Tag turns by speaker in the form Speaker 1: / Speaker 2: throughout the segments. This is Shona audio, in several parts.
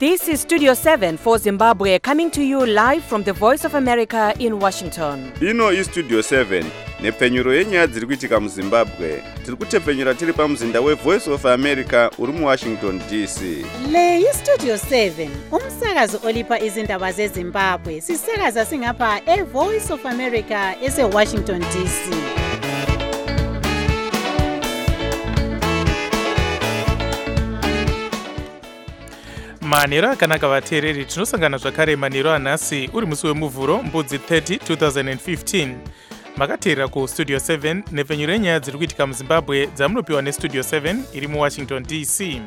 Speaker 1: This is Studio 7 for Zimbabwe, coming to you live from the Voice of America in Washington.
Speaker 2: Ino iStudio 7 nepfenyuro yenyaya dziri kuitika muZimbabwe. Tiri kutepfenyura tiri pamuzinda weVoice of America uri muWashington DC.
Speaker 3: Le iStudio 7 umsakazo olipa izindaba zeZimbabwe. Sisakaza singapha eVoice of America eseWashington DC.
Speaker 4: Manero akanaka vateereri, tinosangana zvakare manero anhasi uri musi wemuvhuro mbudzi 30 2015. Makateerera kuStudio 7 nepfenyuro yenyaya dziri kuitika muZimbabwe dzamunopiwa neStudio 7 iri muWashington DC.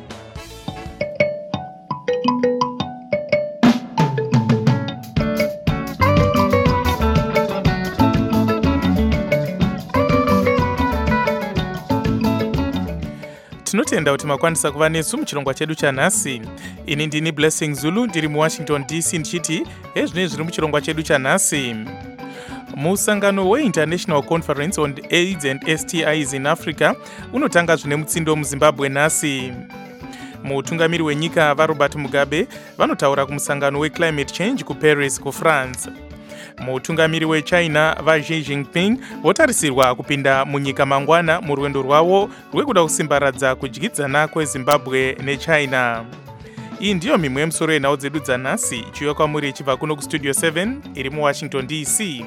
Speaker 4: Tinotenda kuti makwanisa kuva nesu muchirongwa chedu chanhasi. Ini ndini Blessing Zulu ndiri muWashington DC ndichiti ezvinei zviri muchirongwa chedu chanhasi. Musangano weInternational Conference on AIDS and STIs in Africa unotanga zvine mutsindo muZimbabwe nhasi. Mutungamiri wenyika vaRobert Mugabe vanotaura kumusangano weClimate Change kuParis kuFrance. Mutungamiri weChina vaXi Jinping votarisirwa kupinda munyika mangwana murwendo rwavo rwekuda kusimbaradza kudyidzana kweZimbabwe neChina. Iyi ndiyo mimwe yemusoro yenhau dzedu dzanhasi ichiuya kwamuri ichibva kuno kuStudio 7 iri muWashington DC.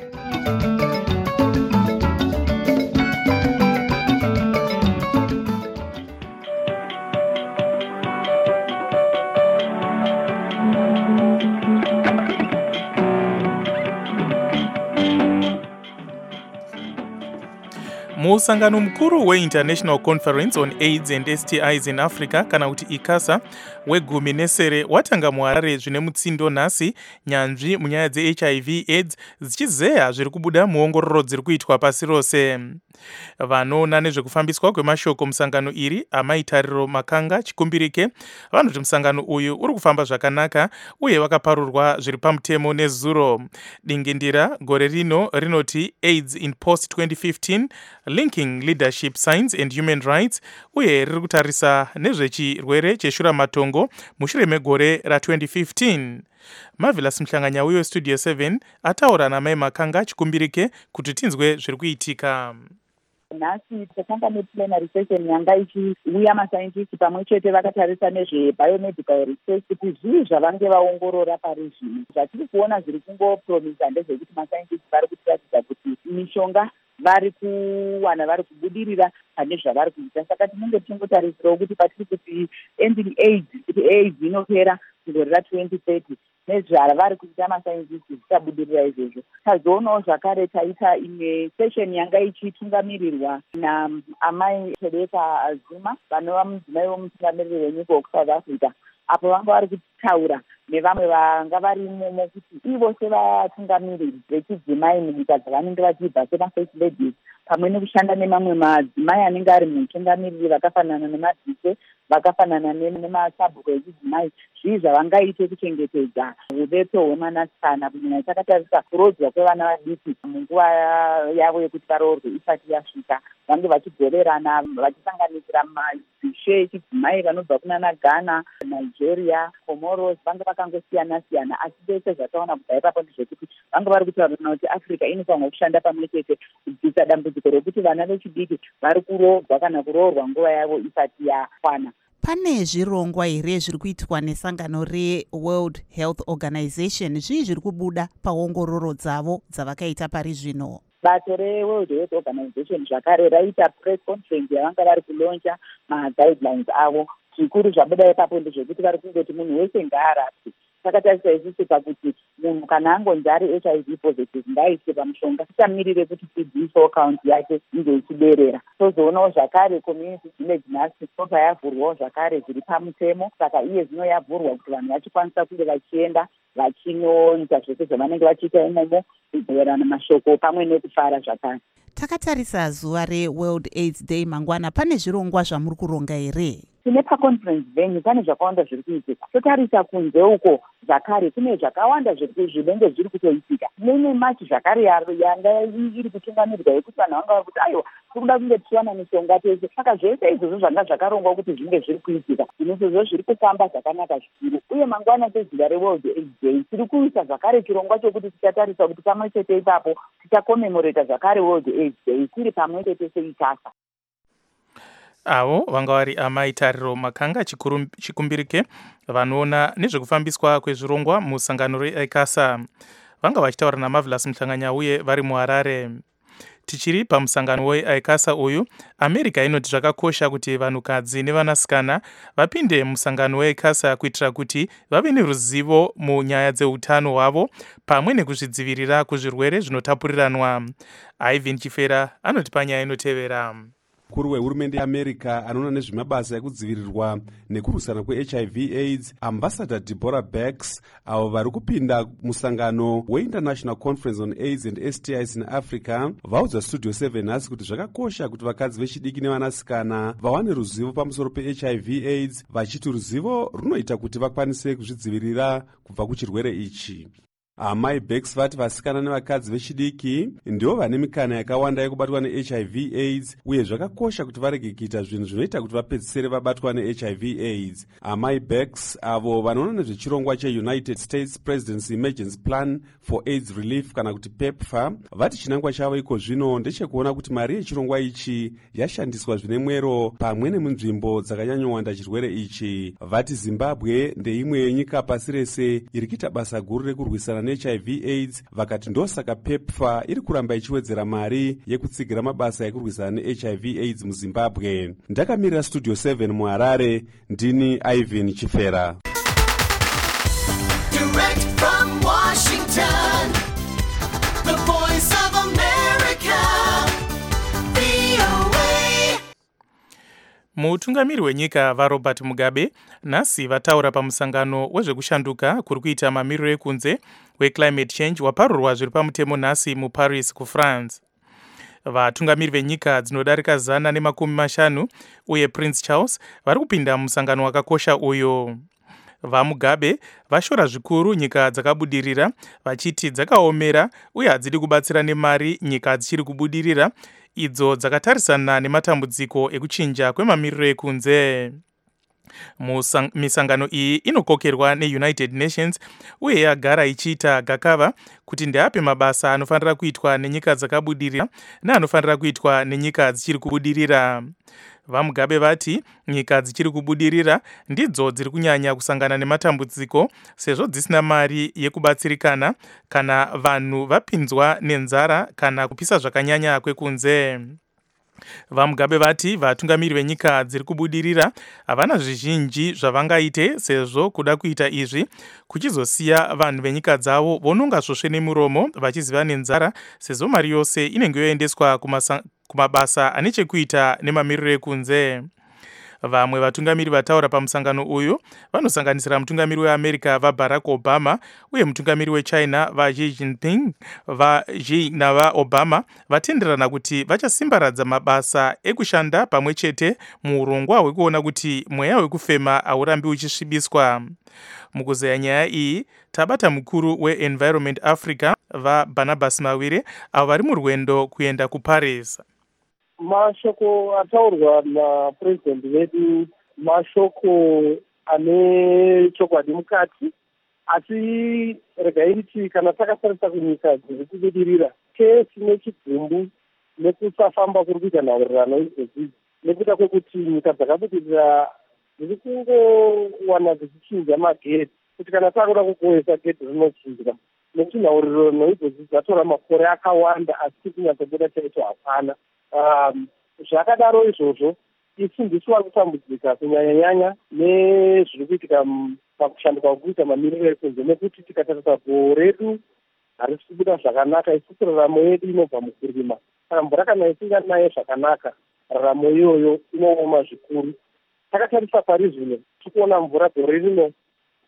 Speaker 4: Musangano mukuru weInternational Conference on AIDS and STIs in Africa kana kuti ICASA wegumi nesere watanga muHarare zvine mutsindo nhasi nyanzvi munyaya dzeHIV AIDS dzichizeya zviri kubuda muongororo dziri kuitwa pasi rose. Vanoona nezvekufambiswa kwemashoko musangano iri amaitariro Makanga Chikumbirike vanoti musangano uyu uri kufamba zvakanaka uye vakaparurwa zviri pamutemo nezuro. Dingindira gore rino rinoti AIDS in post 2015 linking leadership science and human rights uye riri kutarisa nezvechirwere cheshura matongo mushure megore ra2015. Marvelous Mhlanganya weStudio 7 ataura namai Makanga Chikumbirike kuti tinzwe zviri kuitika.
Speaker 5: Nhasi takanga neplenary session yanga ichiuya masaindisti pamwe chete vakatarisa nezvebiomedical research kuti zvii zvavange vaongorora pari zvino. Zvatiri kuona zviri kungopromisa ndezvekuti masaindisti vari kutiratidza kuti mishonga vari kuwana vari kubudirira pane zvavari kuita. Saka tinenge tichingotarisirawo kuti patiri kuti ending AIDS, kuti AIDS inopera mugore ra2030 nezvavari kuita masaindisti zvichabudirira izvozvo. Tazoonawo zvakare taita imwe session yanga ichitungamirirwa naamai Rebecca Zuma vanova mudzimai womutungamiriri wenyika weSouth Africa, apo vanga vari kutaura nevamwe vanga varimo kuti ivo sevatungamiriri vechidzimai munyika dzavanenge vachibva semafirst ladies pamwe nekushanda nemamwe madzimai anenge ari mutungamiriri vakafanana nemadhike vakafanana nemasabhuku echidzimai, zvii zvavangaite kuchengetedza uvepo hwemwanasikana kunyanya takatarisa kurodzwa kwevana vadiki munguva yavo yekuti varoorwe isati yasvika. Vange vachigoverana vachisanganisira madzishe echidzimai vanobva kunana Ghana, Nigeria, Comoros, vange vakangosiyana-siyana, asi vese zvataona kubva ipapo ndezvekuti vange vari kutaurana kuti Africa inofanirwa kushanda pamwe chete kubvisa dambudziko rokuti vana vechidiki vari kuroorwa kana kuroorwa nguva yavo isati yakwana.
Speaker 3: Pane zvirongwa here zviri kuitwa nesangano reWorld Health Organization zvii zviri kubuda paongororo dzavo dzavakaita pari zvino?
Speaker 5: Bato reWorld Health Organization zvakare raita press conference yavanga vari kulonja maguidelines avo. Zvikuru zvabuda ipapo ndezvekuti vari kungoti munhu wese ngaarapwe. Takatarisa isusu pakuti munhu kana angonzi ari HIV positive ngaaiswe pamushonga, tisamirire kuti TB cell count yake inge ichiderera. Tozoonawo zvakare community village nurse tobva yavhurwawo zvakare zviri pamutemo, saka iye zvino yavhurwa kuti vanhu vachikwanisa kunge vachienda vachinoita zvese zvavanenge vachiita imomo kubhuirana mashoko pamwe nekufara zvakare.
Speaker 3: Takatarisa zuva reWorld AIDS Day mangwana, pane zvirongwa zvamuri kuronga here?
Speaker 5: Tine paconference venue pane zvakawanda zviri kuitika. Totarisa kunze uko zvakare kune zvakawanda zvinenge zviri kutoitika. Mune machi zvakare yanga iri kutungamirwa yekuti vanhu vanga vari kuti aiwa tikuda kunge tichiwana mishonga tese. Saka zvese izvozvo zvanga zvakarongwa kuti zvinge zviri kuitika. Zvinozvo zviri kufamba zvakanaka zvikuru. Uye mangwana sezuva reWorld AIDS Day tiri kuisa zvakare chirongwa chokuti tichatarisa kuti pamwe chete ipapo tichakomemoreta zvakare World AIDS Day tiri pamwe chete seICASA.
Speaker 4: Avo vanga vari amai Tariro Makanga Chikumbirike vanoona nezvekufambiswa kwezvirongwa musangano reICASA. Vanga vachitaura naMarvelous Muhlanganya uye vari muHarare. Tichiri pamusangano weICASA uyu, America inoti zvakakosha kuti vanhukadzi nevanasikana vapinde musangano weICASA kuitira kuti vave neruzivo munyaya dzeutano hwavo pamwe nekuzvidzivirira kuzvirwere zvinotapuriranwa. Ivan Chifera anoti panyaya inotevera.
Speaker 6: Mukuru wehurumende yeAmerica anoona nezvemabasa ekudzivirirwa nekurwisana kweHIV AIDS, Ambassador Deborah Birx, avo vari kupinda musangano weInternational Conference on AIDS and STIs in Africa, vaudza Studio 7 nhasi kuti zvakakosha kuti vakadzi vechidiki nevanasikana vawane ruzivo pamusoro peHIV AIDS, vachiti ruzivo runoita kuti vakwanise kuzvidzivirira kubva kuchirwere ichi. Amai Birx vati vasikana nevakadzi vechidiki ndivo vane mikana yakawanda yekubatwa neHIV AIDS, uye zvakakosha kuti varege kuita zvinhu zvinoita kuti vapedzisire vabatwa neHIV AIDS. Amai Birx avo vanoona nezvechirongwa cheUnited States Presidency Emergency Plan for AIDS Relief kana kuti PEPFAR vati chinangwa chavo iko zvino ndechekuona kuti mari yechirongwa ichi yashandiswa zvine mwero pamwe nemunzvimbo dzakanyanyowanda chirwere ichi. Vati Zimbabwe ndeimwe yenyika pasi rese iri kuita basa guru rekurwisana neHIV AIDS, vakati ndosaka PEPFAR iri kuramba ichiwedzera mari yekutsigira mabasa ekurwisana neHIV AIDS muZimbabwe. Ndakamirira Studio 7 muHarare, ndini Ivan Chifera. Direct from Washington, the voice of America, VOA.
Speaker 4: Mutungamiri wenyika vaRobert Mugabe nhasi vataura pamusangano wezvekushanduka kuri kuita mamiriro ekunze weClimate Change waparurwa zviri pamutemo nhasi muParis kuFrance. Vatungamiri venyika dzinodarika 150 uye Prince Charles vari kupinda musangano wakakosha uyo. VaMugabe vashora zvikuru nyika dzakabudirira vachiti dzakaomera uye hadzidi kubatsira nemari nyika dzichiri kubudirira idzo dzakatarisana nematambudziko ekuchinja kwemamiriro ekunze. Misangano iyi inokokerwa neUnited Nations uye yagara ichiita gakava kuti ndeape mabasa anofanira kuitwa nenyika dzakabudirira neanofanira kuitwa nenyika dzichiri kubudirira. VaMugabe vati nyika dzichiri kubudirira ndidzo dziri kunyanya kusangana nematambudziko sezvo dzisina mari yekubatsirikana kana vanhu vapinzwa nenzara kana kupisa zvakanyanya kwekunze. VaMugabe vati vatungamiri venyika dziri kubudirira havana zvizhinji zvavangaite sezvo kuda kuita izvi kuchizosiya vanhu venyika dzavo vononga svosve nemuromo vachiziva nenzara sezvo mari yose inenge yoendeswa kumabasa ane chekuita nemamiriro ekunze. Vamwe vatungamiri vataura pamusangano uyu vanosanganisira mutungamiri weAmerica vaBarack Obama uye mutungamiri weChina vaXi Jinping. vaXi navaObama vatenderana kuti vachasimbaradza mabasa ekushanda pamwe chete muurongwa hwekuona kuti mweya wekufema haurambi uchisvibiswa. Mukuzeya nyaya iyi tabata mukuru weEnvironment Africa vaBarnabas Mawire avo vari murwendo kuenda kuParis.
Speaker 7: Mashoko ataurwa naPresident wedu mashoko ane chokwadi mukati, asi regai riti kana takatarisa kunyika dziri kubudirira kesi nechigumbu nekusafamba kuri kuita nhaurirano idzodzi nekuda kwekuti nyika dzakabudirira dziri kungowana dzichichinja magedhi kuti kana takuda kukohesa gedhi rinochinjwa nekuti nhaurirano idzodzi dzatora makore akawanda asi kunyatsobuda chaito hapana. Zvakadaro izvozvo ifundiso kutambudzika kunyanya-nyanya nezviri kuitika pakushanduka kwekuita mamiriro ekunze, nekuti tikatarisa goho redu harisi kubuda zvakanaka, isusu raramo yedu inobva mukurima. Saka mvura kana isinganaye zvakanaka raramo iyoyo inooma zvikuru. Takatarisa pari zvino tikuona mvura gore rino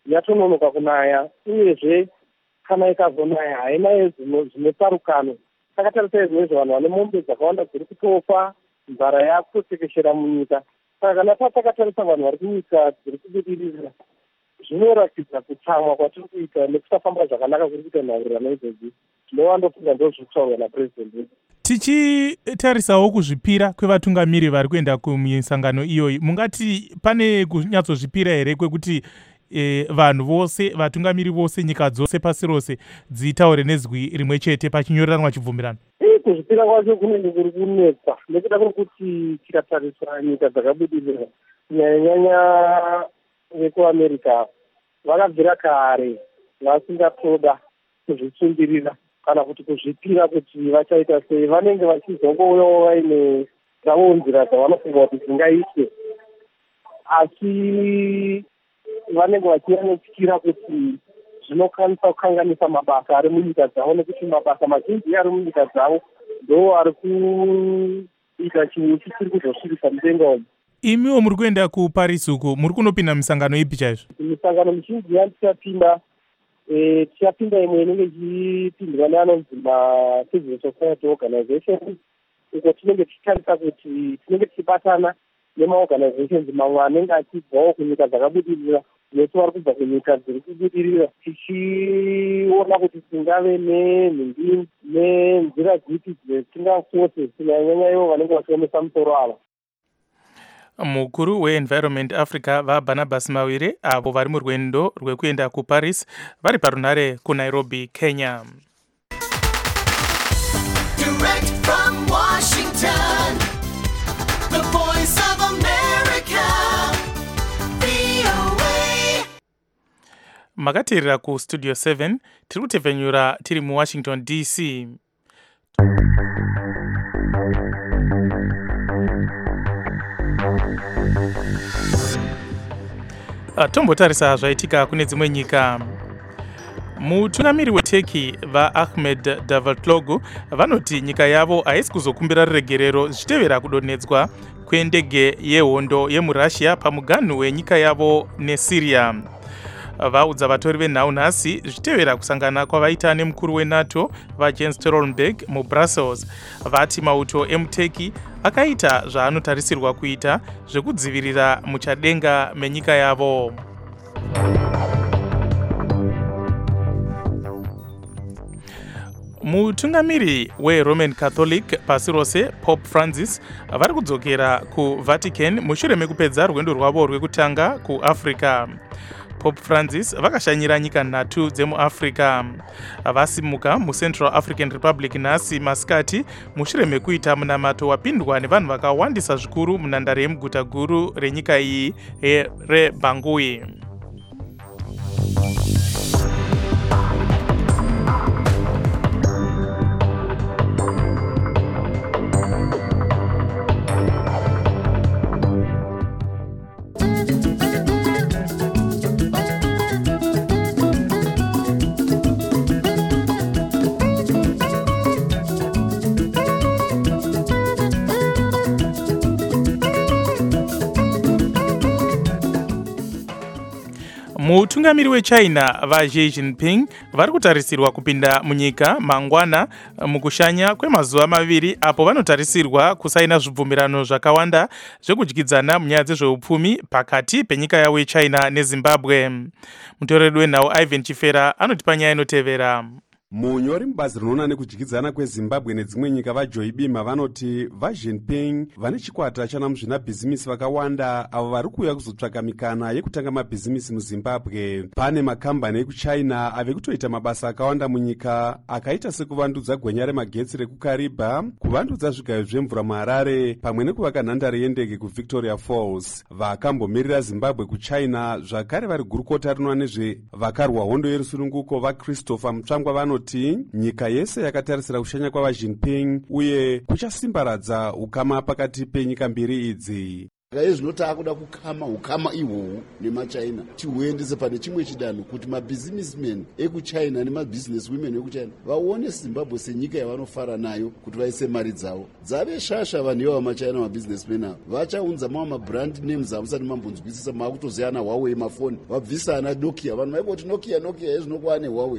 Speaker 7: yatononoka kunaya, uyezve kana ikazonaya hainaye zvine tsarukano takatarisa izvozvo vanhu vane mombe dzakawanda dziri kutofa, nzara yakutotekeshera munyika. Saka kana takatarisa vanhu vari kunyika dziri kubudirira, zvinoratidza kutsamwa kwatiri kuita nekusafamba zvakanaka kuri kuita nharirano idzodzi. Ndovandofunga ndozviri kutaurwa napurezidendi.
Speaker 4: Tichitarisawo kuzvipira kwevatungamiri vari kuenda kumisangano iyoyi, mungati pane kunyatsozvipira here kwekuti vanhu vose, vatungamiri vose, nyika dzose pasi rose dzitaure nezwi rimwe chete pachinyoreranwa chibvumirano?
Speaker 7: Kuzvipira kwacho kunenge kuri kunetsa nekuda kwekuti tikatarisa nyika dzakabudirira kunyanyanyanya vekuamerica vakabvira kare vasingatoda kuzvitsungirira kana kuti kuzvipira kuti vachaita sei. Vanenge vachizongouyawo vaine dzavo nzira dzavanofunga kuti dzingaitwe, asi vanenge vachinyanyotyira kuti zvinokwanisa kukanganisa mabasa ari munyika dzavo, nekuti mabasa mazhinji ari munyika dzavo ndo ari kuita chinhu chisiri kuzosvibisa mudenga umu.
Speaker 4: Imiwo muri kuenda kuParis uku, muri kunopinda misangano ipi chaizvo?
Speaker 7: Misangano mizhinji yandichapinda imwe inenge ichipindwa neanonzi ma-Civil Society Organizations, uko tinenge tichitarisa kuti tinenge tichibatana nemaorganizations mamwe anenge achibvawo kunyika dzakabudirira nesu vari kubva kunyika dziri kubudirira, tichiona kuti tingave nenzira dzipi dzetingafose kunyanyanya ivo vanenge vachiomesa musoro ava.
Speaker 4: Mukuru weEnvironment Africa vaBarnabas Mawire avo vari murwendo rwekuenda kuParis vari parunhare kuNairobi, Kenya.
Speaker 8: Direct from Washington, the voice of America, VOA.
Speaker 4: Makateerera kuStudio 7 tiri kutevhenyura tiri muWashington DC. Tombotarisa zvaitika kune dzimwe nyika. Mutungamiri weTurkey vaAhmed Davutoglu vanoti nyika yavo haisi kuzokumbira ruregerero zvichitevera kudonhedzwa kwendege yehondo yemuRussia pamuganhu wenyika yavo neSyria. Vaudza vatori venhau nhasi zvichitevera kusangana kwavaita nemukuru weNATO vaJens Stoltenberg muBrussels. Vati mauto emuTurkey akaita zvaanotarisirwa kuita zvekudzivirira muchadenga menyika yavo. Mutungamiri weRoman Catholic pasi rose Pope Francis vari kudzokera kuVatican mushure mekupedza rwendo rwavo rwekutanga kuAfrica. Pope Francis vakashanyira nyika 3 dzemuAfrica. Vasimuka muCentral African Republic nhasi masikati mushure mekuita munamato wapindwa nevanhu vakawandisa zvikuru munhandare yemuguta guru renyika iyi reBangui. Mutungamiri weChina vaXi Jinping vari kutarisirwa kupinda munyika mangwana mukushanya kwemazuva 2 apo vanotarisirwa kusaina zvibvumirano zvakawanda zvekudyidzana munyaya dzezveupfumi pakati penyika yavo yeChina neZimbabwe. Mutoreri wenhau Ivan Chifera anoti panyaya inotevera.
Speaker 6: Munyori mubazi rinoona nekudyidzana kweZimbabwe nedzimwe nyika vaJoy Bima vanoti vaJinping vane chikwata chanamuzvinabhizimisi vakawanda avo vari kuuya kuzotsvaka mikana yekutanga mabhizimisi muZimbabwe. Pane makambani ekuChina ave kutoita mabasa akawanda munyika akaita sekuvandudza gwenya remagetsi rekukariba, kuvandudza zvigayo zvemvura muHarare pamwe nekuvaka nhandare yendege kuVictoria Falls. Vakambomirira Zimbabwe kuChina zvakare vari gurukota rinoona nezvevakarwa hondo yerusununguko vaChristopher Mutsvangwa vanoti nyika yese yakatarisira kushanya kwavaJinping uye kuchasimbaradza ukama pakati penyika mbiri idzi.
Speaker 9: Izvinoti akuda kukama ukama ihwohwo nemaChina tihuendese pane chimwe chidanho kuti mabusinessmen ekuChina nemabusiness women ekuChina vaone Zimbabwe senyika yavanofara nayo kuti vaise mari dzavo. Dzave shasha vanhu ivavo maChina mabusinessmen avo vachaunza mamwe mabrand names amusati mambonzwisisa, maakutoziyana Huawei mafoni vabvisa ana Nokia, vanhu vaiboti Nokia izvinokuva neHuawei.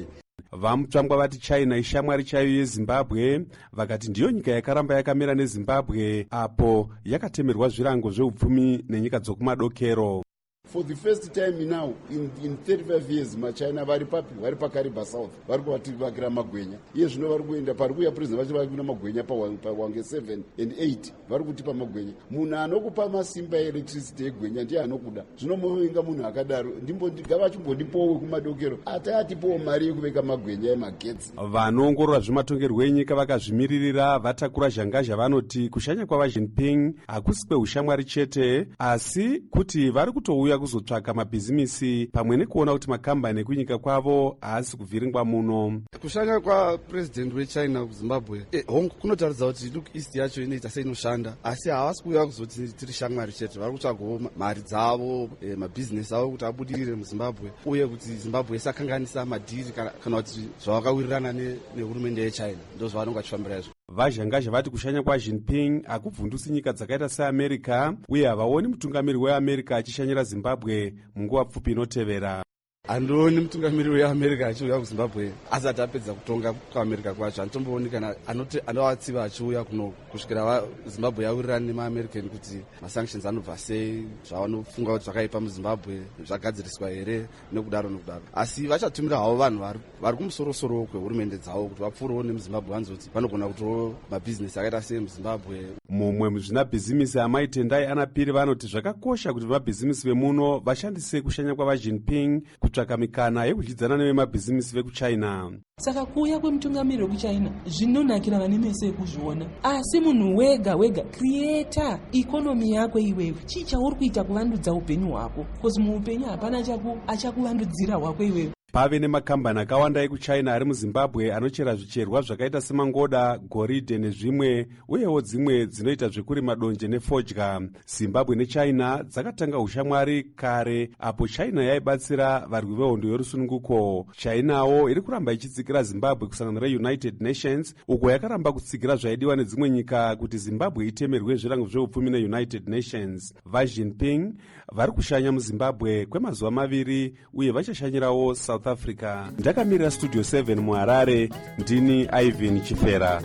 Speaker 6: vamutsvangwa vati China ishamwari chaiyo yeZimbabwe, vakati ndiyo nyika yakaramba yakamira neZimbabwe apo yakatemerwa zvirango zveupfumi nenyika dzokumadokero.
Speaker 9: For the first time now in 35 years machina vari paKariba South vari kuvativakira magwenya. Iye zvino vari kuenda pari kuya president vachi vari kuina magwenya pawange 7 and 8 vari kutipa magwenya. Munhu anokupa masimba electricity egwenya ndiye anokuda. Zvino muvenga munhu akadaro ngavachimbondipowo kumadokero atipowo mari yekuveka magwenya emagetsi.
Speaker 6: Vanoongorora zvematongerwo enyika vakazvimiririra vatakura zhangazha vanoti kushanya kwava Jinping hakusi kweushamwari chete asi kuti vari kutouya kuzotsvaka mabhizimisi pamwe nekuona kuti makambani ekunyika kwavo haasi kuvhiringwa muno.
Speaker 10: Kushanya kwapresident weChina kuZimbabwe hongu kunotaridza kuti look east yacho inoita seinoshanda asi havasi kuuya kuzoti tiri shamwari chete, vari kutsvagawo mari dzavo mabhizinesi avo kuti abudirire muZimbabwe uye kuti Zimbabwe isakanganisa madhiri kana kuti zvavakawirirana nehurumende yeChina ndozvavanenge vachifambira izvo.
Speaker 6: Vazhangazha vati kushanya kwaJinping hakubvundusi nyika dzakaita seAmerica uye havaoni mutungamiri weAmerica achishanyira Zimbabwe munguva pfupi inotevera.
Speaker 10: Handioni mutungamiri weAmerica achiuya kuZimbabwe asati apedza kutonga kwaAmerica kwacho. Handitombooni kana anovatsiva achiuya kuno kusvikira Zimbabwe yawirirana nemaAmerican kuti masanctions anobva sei, zvavanofunga kuti zvakaipa muZimbabwe zvagadziriswa here nekudaro. Asi vachatumira havo vanhu vari kumusorosoro kwehurumende dzavo kuti vapfuurewo nemuZimbabwe vanzoti vanogona kutiwo mabhizinesi akaita sei muZimbabwe.
Speaker 6: Mumwe muzvinabhizimisi amaitendai Anapiri vanoti zvakakosha kuti vemabhizimisi vemuno vashandise kushanya kwavaJinping kutsvaka mikana yekudyidzana nevemabhizimisi vekuChina.
Speaker 11: Saka kuuya kwemutungamiri wekuChina zvinonakira vane meso ekuzviona, asi munhu wega creator ikonomi yako iwewe. Chii chauri kuita kuvandudza upenyu hwako? Kozi muupenyu hapana achakuvandudzira hwako iwewe.
Speaker 6: Pave nemakambani akawanda ekuChina ari muZimbabwe anochera zvicherwa zvakaita semangoda, goridhe nezvimwe uyewo dzimwe dzinoita zvekurima donje nefodya. Zimbabwe neChina dzakatanga ushamwari kare apo China yaibatsira varwi vehondo yorusununguko. Chinawo iri kuramba ichitsikira Zimbabwe kusangano reUnited Nations uko yakaramba kutsikira zvaidiwa nedzimwe nyika kuti Zimbabwe itemerwe zvirango zveupfumi neUnited Nations. VaJinping vari kushanya muZimbabwe kwemazuva 2 uye vachashanyirawo South Africa. Ndakamirira Studio 7 muHarare, ndini Ivan Chifera.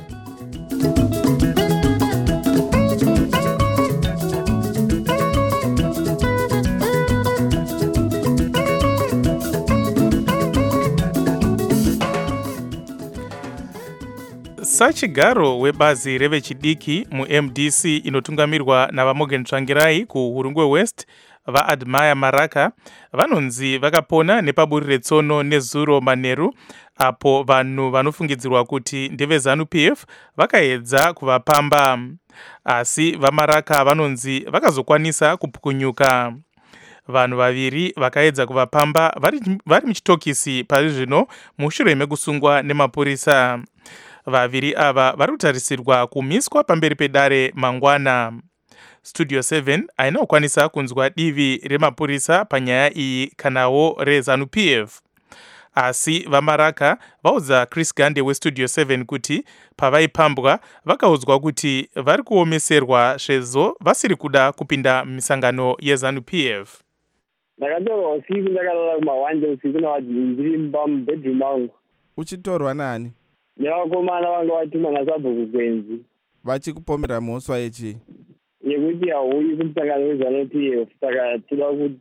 Speaker 4: Sachigaro webazi revechidiki muMDC inotungamirwa navaMorgan Tsvangirai kuHurungwe West vaAdmire Maraka vanonzi vakapona nepaburi retsono nezuro manheru apo vanhu vanofungidzirwa kuti ndeveZANU-PF vakaedza kuvapamba asi vaMaraka vanonzi vakazokwanisa kupukunyuka. Vanhu vaviri vakaedza kuvapamba vari muchitokisi pari zvino mushure mekusungwa nemapurisa. Vaviri ava vari kutarisirwa kumiswa pamberi pedare mangwana. Studio 7 haina kukwanisa kunzwa divi remapurisa panyaya iyi kanawo reZANU-PF. Asi vaMaraka vaudza Chris Gande weStudio 7 kuti pavaipambwa vakaudzwa kuti vari kuomeserwa sezvo vasiri kuda kupinda misangano yeZANU-PF.
Speaker 7: Ndakatorwa usiku ndakalala kumahwande usiku ndiri mubhedroom mangu.
Speaker 12: Uchitorwa nani?
Speaker 7: Nevakomana vanga vatuma naSabhuku Gwenzi.
Speaker 12: Vachikupomera mhosva yechi?
Speaker 7: Yekuti hauyi kumusangano weZANU-PF saka tinoda kuti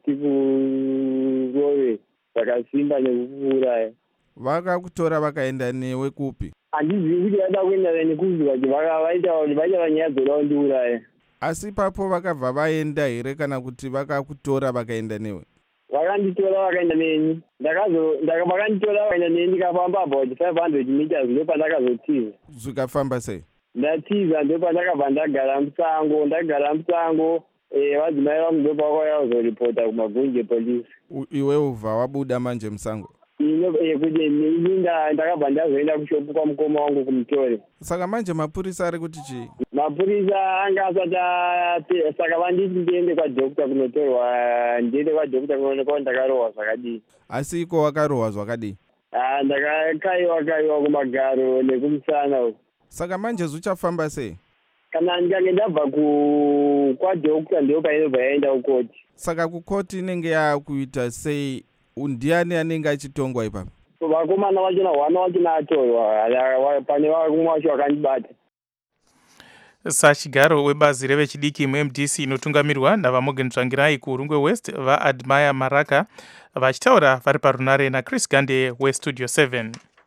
Speaker 7: tikurove zvakasimba nekukuuraya.
Speaker 12: Vakakutora vakaenda newe kupi?
Speaker 7: Handizivi kuti vada kuenda nekupi kuti vaita kuti vaita nyaya dzoda kundiuraya.
Speaker 12: Asi ipapo vakabva vaenda here kana kuti vakakutora vakaenda newe?
Speaker 7: Vakanditora vakaenda neni. Vakanditora vakaenda neni ndikafamba about 500 meters ndopandakazotiza.
Speaker 12: Zvikafamba sei?
Speaker 7: Ndatiza ndopandakabva ndagara musango. Vadzimai vangu ndopakauya kuzoripota kumagunje police.
Speaker 12: Iwe ubva wabuda manje musango?
Speaker 7: Kuti ndakabva ndazoenda kushopu kwamukoma wangu kumutore.
Speaker 12: Saka manje mapurisa ari kuti chii?
Speaker 7: Mapurisa anga asati saka vanditi ndiende kwadhokta kunotorwa, ndiende kwadhokta kunoonekwa ndakarohwa zvakadii.
Speaker 12: Asi iko wakarohwa zvakadii?
Speaker 7: Ndakakaiwa kumagaro nekumusana uko.
Speaker 12: Saka manje zvichafamba sei?
Speaker 7: Kana ndikange ndabva kwadhokta ndio painobva yaenda kukoti.
Speaker 12: Saka kukoti inenge yakuita sei? Ndiani anenge achitongwa ipapo?
Speaker 7: vakomana vachona 1 vachona atorwa pane vamwe vacho vakandibata.
Speaker 4: Sachigaro webazi revechidiki muMDC inotungamirwa naVamorgan Tsvangirai kuRungwe West vaAdmire Maraka vachitaura vari parunare naChris Gande weStudio 7.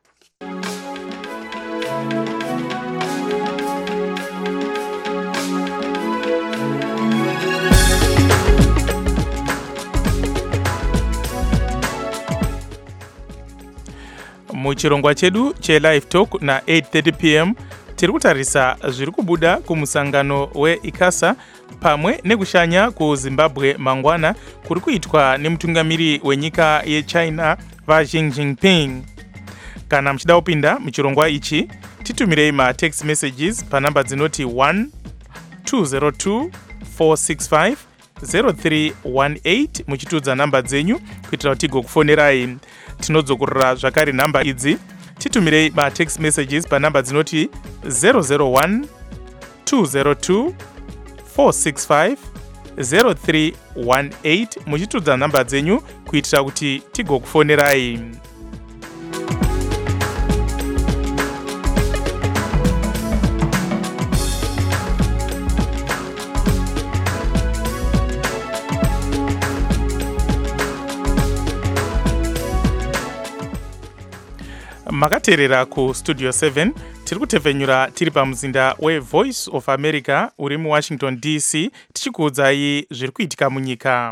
Speaker 4: Muchirongwa chedu cheLive Talk na 8:30 p.m. tiri kutarisa zviri kubuda kumusangano weICASA pamwe nekushanya kuZimbabwe mangwana kuri kuitwa nemutungamiri wenyika yeChina vaXi Jinping. Kana mchida kupinda muchirongwa ichi titumirei matext messages panamba dzinoti 1-202-465-0318 muchitudza namba dzenyu kuitira kuti tigokufonerai. Tinodzokorera zvakare namba idzi. Titumirei matext messages panamba dzinoti 001-202-465-0318 muchitudza namba dzenyu kuitira kuti tigokufonerai. Makaterera kuStudio 7 tiri kutevhenyura tiri pamuzinda weVoice of America uri muWashington DC tichikuudzai zviri kuitika munyika.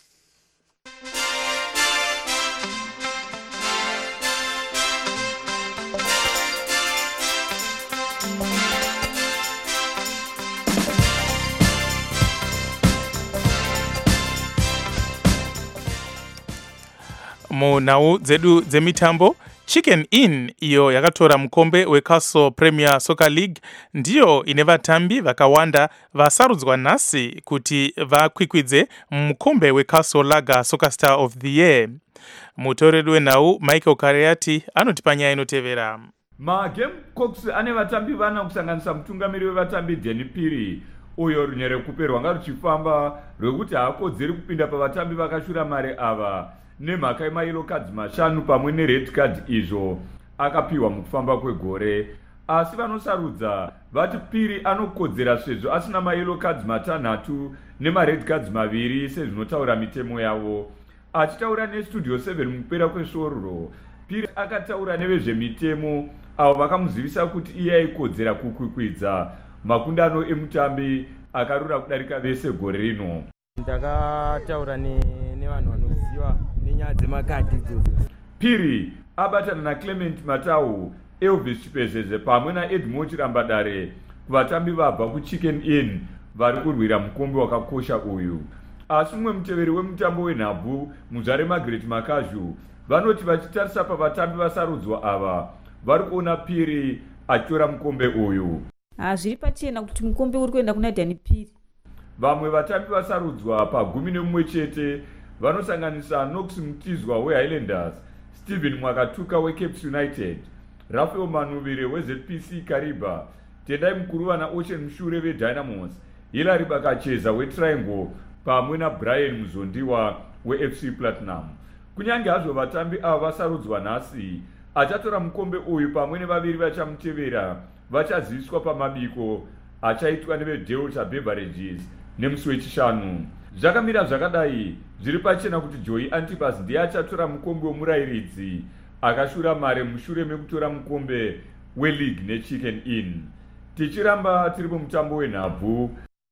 Speaker 4: Munhau dzedu dzemitambo, Chicken Inn iyo yakatora mukombe weCastle Premier Soccer League ndiyo ine vatambi vakawanda vasarudzwa nhasi kuti vakwikwidze mukombe weCastle Lager Soccer Star of the Year. Mutoreri wenhau Michael Kariati anotipa nyaya inotevera.
Speaker 13: MaGamecocks ane vatambi vana kusanganisa mutungamiri wevatambi Danny Piri uyo runyere kupe rwanga ruchifamba rwekuti haakodzeri kupinda pavatambi vakashura mari ava nemhaka yemailo cards mashanu pamwe nered card izvo akapiwa mukufamba kwegore. Asi vanosarudza vati Piri anokodzera sezvo asina mailo cards matanhatu nemared cards maviri sezvinotaura mitemo yavo. Achitaura neStudio 7 mukupera kwesvororo, Piri akataura nevezvemitemo avo vakamuzivisa kuti iye aikodzera kukwikwidza makundano emutambi akarura kudarika vese gore rino.
Speaker 14: Ndakataura nevanhu vanoziva nenyaya dzemakadhi idzodzo.
Speaker 13: Piri abatana naClement Matau, Elvis Chipezeze pamwe naEdmond Chirambadare kuvatambi vabva kuChicken Inn vari kurwira mukombe wakakosha uyu. Asi mumwe muteveri wemutambo wenhabvu muzvare Margaret Makazhu vanoti vachitarisa pavatambi vasarudzwa ava vari kuona Piri achitora mukombe uyu.
Speaker 15: Zviri pachena kuti mukombe uri kuenda kuna Danny Piri.
Speaker 13: Vamwe vatambi vasarudzwa pa11 chete vanosanganisa Knox Mutizwa weHighlanders, Stephen Mwakatuka weCapes United, Rafael Manuvire weZPC Kariba, Tendai Mkuruva naOcean Mushure veDynamos, Hilary Bakacheza weTriangle pamwe naBrian Muzondiwa weFC Platinum. Kunyange hazvo vatambi ava vasarudzwa nhasi, achatora mukombe uyu pamwe nevaviri vachamutevera vachaziviswa pamabiko achaitwa neveDelta Beverages nemusi wechishanu. Zvakamira zvakadai zviri pachena kuti Joey Antipas ndiye achatora mukombe womurayiridzi akashura mari mushure mekutora mukombe weLeague neChicken Inn. Tichiramba tiri mutambo wenhabvu,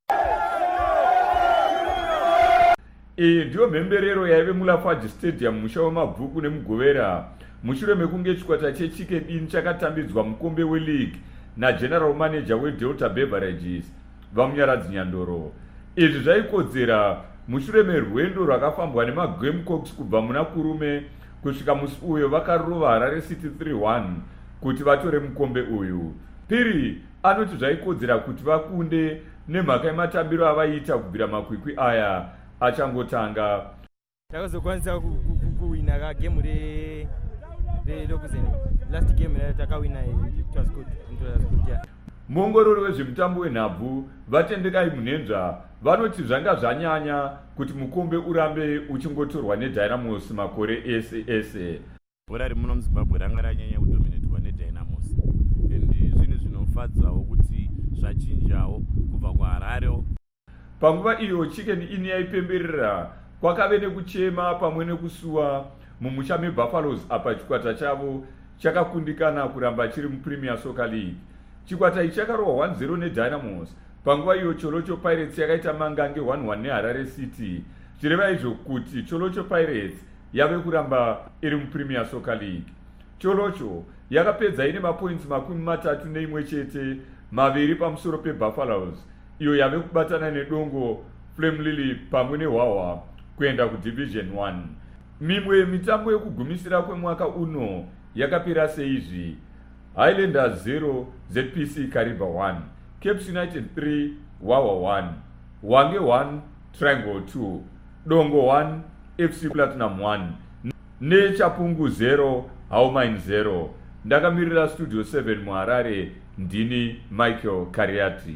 Speaker 13: iyi ndiyo mhemberero yaive muLafarge Stadium musha wemabhuku nemugovera mushure mekunge chikwata cheChicken Inn chakatambidzwa mukombe weLeague naGeneral Manager weDelta Beverages vamunyaradzi Nyandoro. Izvi zvaikodzera mushure merwendo rwakafambwa nemaGamecocks kubva muna kurume kusvika musi uyo vakarova Harare City 3-1 kuti vatore mukombe uyu. Piri anoti zvaikodzera kuti vakunde nemhaka yematambiro avaita kubvira makwikwi aya achangotanga.
Speaker 14: Takazokwanisa kuwina kagemu rekuzeni last game takawina it was good.
Speaker 13: Muongorori wezvemutambo wenhabvu Vatendekai Munenzva vanoti zvanga zvanyanya kuti mukombe urambe uchingotorwa neDynamos makore ese.
Speaker 16: bhora remuno muzimbabwe ranga ranyanya kudominatwa nedynamos and zvinhu zvinofadzawo kuti zvachinjawo kubva kuharare.
Speaker 13: Panguva iyo Chicken Inn yaipemberera kwakave nekuchema pamwe nekusuwa mumusha meBuffaloes apa chikwata chavo chakakundikana kuramba chiri muPremier Soccer League. Chikwata ichi chakarohwa 1-0 neDynamos. Panguva iyo Cholocho Pirates yakaita mangange 1-1 neHarare City. Zvireva izvo kuti Cholocho Pirates yave kuramba iri muPremier Soccer League. Cholocho yakapedza ine mapoints 31 chete, maviri pamusoro peBuffaloes, iyo yave kubatana nedongo Flame Lily pamwe neHwaHwa kuenda kuDivision 1. Mimwe mitambo yekugumisira kwemwaka uno yakapera seizvi: Highlanders 0, ZPC Kariba 1, Cape United 3, HwaHwa 1, Hwange 1, Triangle 2, Dongo 1, FC Platinum 1, neChapungu 0, Haumine 0. Ndakamirira Studio 7 muHarare, ndini Michael Kariati.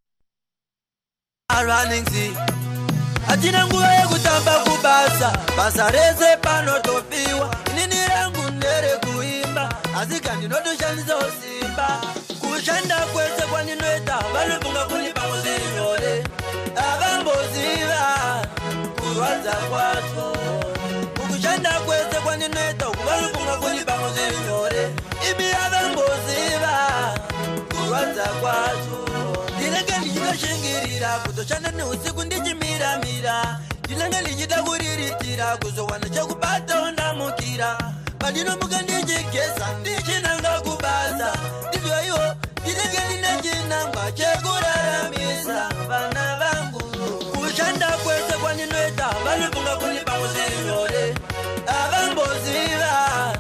Speaker 8: Atina nguva yekutamba kubasa, basa rese panotopiwa. Inini rangu ndere kuimba, asika ndinotoshandisa simba. Kushanda kwese kwandinoita, vanofunga kulipa muzinyore. Avamboziva kurwadza kwacho. Kushanda kwese kwandinoita, vanofunga kulipa muzinyore. Ibi avamboziva kurwadza kwacho. Ndinenge ndichitashingirira kutoshanda neusiku ndichimiramira. Ndinenge ndichida kuriritira kuzowana chekubata ondamukira. Pandinomuka ndichigeza ndichinanga kubasa. Ndizvo iwo ndinenge ndine chinangwa chekuraramisa vana vangu. Kushanda kwese kwandinoita vanofunga kulipa muzinyore. Avamboziva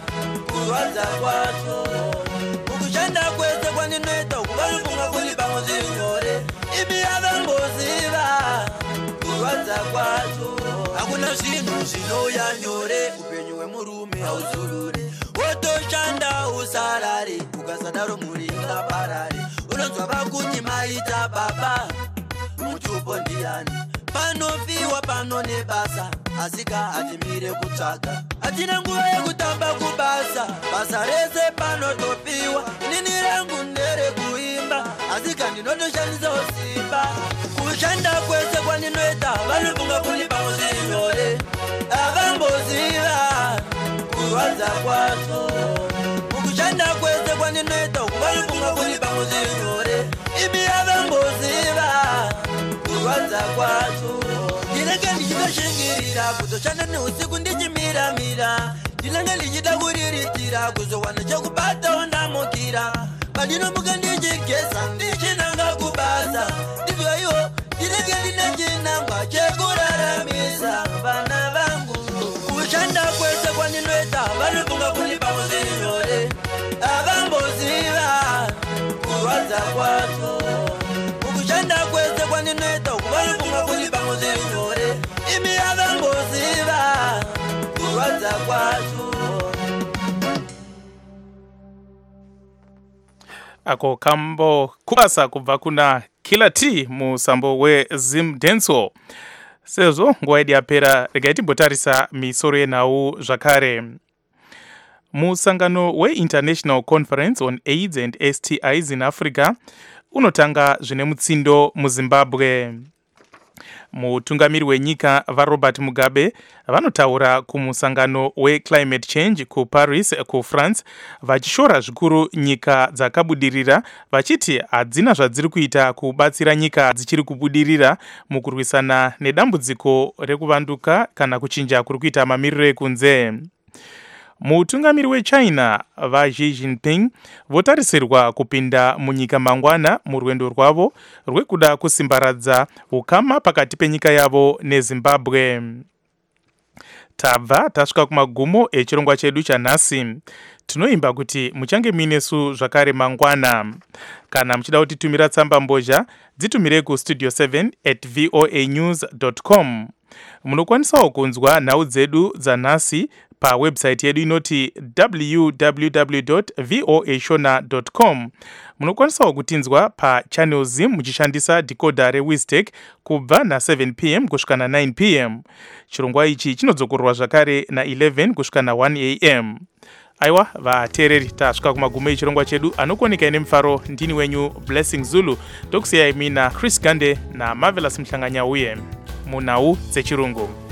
Speaker 8: kurwadza kwacho. Kushanda kwese kwandinoita vanofunga kulipa muzinyore. Ibi avamboziva kurwadza kwacho. Hakuna zvinhu zvinouya nyore, upenyu hwemurume hauzurure. Wotoshanda usarare, ukasadaro mhuri ingaparare. Unonzwa vakuti maita baba, mutupo ndiani. Panofiwa pano nebasa, asika hatimire kutsvaga. Hatina nguva yekutamba kubasa, basa rese panotopiwa. Inini rangu ndere kuimba, asika ndinotoshandisa simba. Kushanda kwese kwandinoita, vanofunga kulipa muzinyore. Avamboziva kurwadza kwacho. Kushanda kwese kwandinoita, vanofunga kulipa muzinyore. Ibi avamboziva kurwadza kwacho. Ndinenge ndichitashingirira kutoshanda neusiku ndichimiramira. Ndinenge ndichida kuriritira kuzowana chekubata ondamukira. Pandinomuka ndichigeza ndichinanga kubasa. Ndizvo iwo ndinenge ndine chinangwa chekuraramisa vana vangu. Kushanda kwese kwandinoita vanofunga kulipa muzinyore. Avamboziva kurwadza kwacho. Kushanda kwese kwandinoita vanofunga kulipa muzinyore. Imi avamboziva kurwadza kwacho.
Speaker 4: Ako kambo kubasa kubva kuna Killer T musambo weZim Dancehall. Sezvo nguva yedu yapera, regai timbotarisa misoro yenhau zvakare. Musangano weInternational Conference on AIDS and STIs in Africa unotanga zvine mutsindo muZimbabwe. Mutungamiri wenyika vaRobert Mugabe vanotaura kumusangano weClimate Change kuParis kuFrance, vachishora zvikuru nyika dzakabudirira, vachiti hadzina zvadziri kuita kubatsira nyika dzichiri kubudirira mukurwisana nedambudziko rekuvanduka kana kuchinja kuri kuita mamiriro ekunze. Mutungamiri weChina vaXi Jinping votarisirwa kupinda munyika mangwana murwendo rwavo rwekuda kusimbaradza ukama pakati penyika yavo neZimbabwe. Tabva tasvika kumagumo echirongwa chedu chanhasi. Tinoimba kuti muchange minesu zvakare mangwana. Kana muchida kutitumira tsamba mbozha, dzitumire kustudio 7@voanews.com. Munokwanisawo kunzwa nhau dzedu dzanhasi pawebsite yedu inoti www.voashona.com. Munokwanisawo kutinzwa pachannel Zim muchishandisa decoder reWiztech kubva na7 p.m. kusvika na9 p.m. Chirongwa ichi chinodzokorwa zvakare na11 kusvika na1 a.m. aiwa vateereri tasvika kumagumo echirongwa chedu anokuoneka ine mufaro. Ndini wenyu Blessing Zulu, tokusiyai mina Chris Gande naMarvelous Mhlanganya uye munhau dzechirungu.